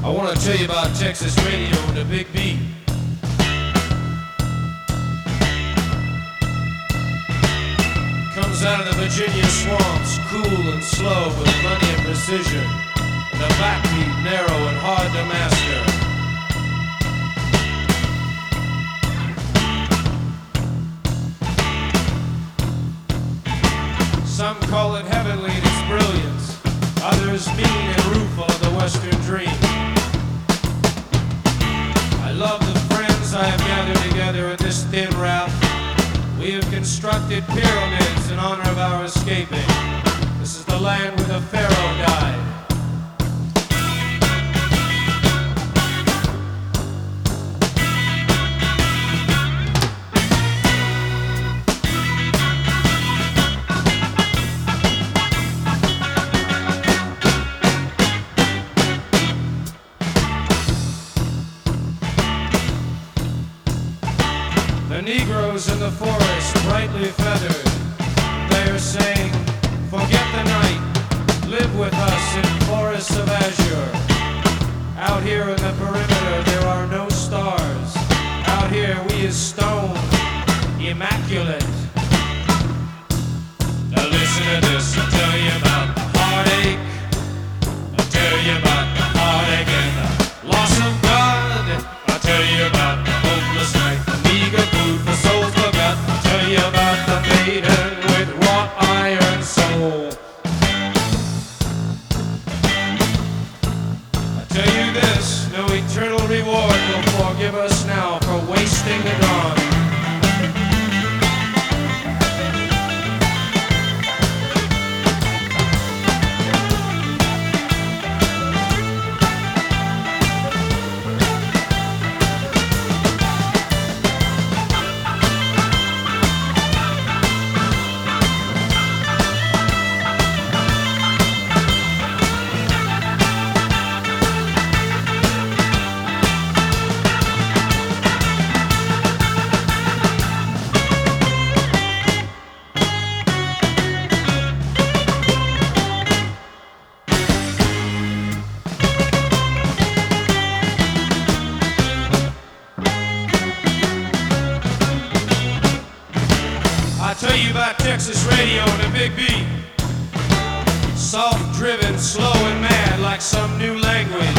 I want to tell you about Texas radio and the Big B. Comes out of the Virginia swamps, cool and slow with plenty of precision. And the backbeat narrow and hard to master. Some call it heavenly in its brilliance, others mean and rueful of the Western dream. I love the friends I have gathered together in this thin raft. We have constructed pyramids in honor of our escaping. This is the land where the Pharaoh died. The Negroes in the forest, brightly feathered, they are saying, forget the night, live with us in forests of azure. Out here in the perimeter there are no stars. Out here we is stone, immaculate. Now listen to this, I'll tell you about the heartache. I'll tell you about the heartache and the loss of God. I'll tell you about the hopeless night, the meager food for souls forgot. I'll tell you about the maiden with wrought iron soul. I'll tell you this, no eternal reward will forgive us now for wasting the dawn. I tell you about Texas radio and the Big B. Soft driven, slow and mad like some new language.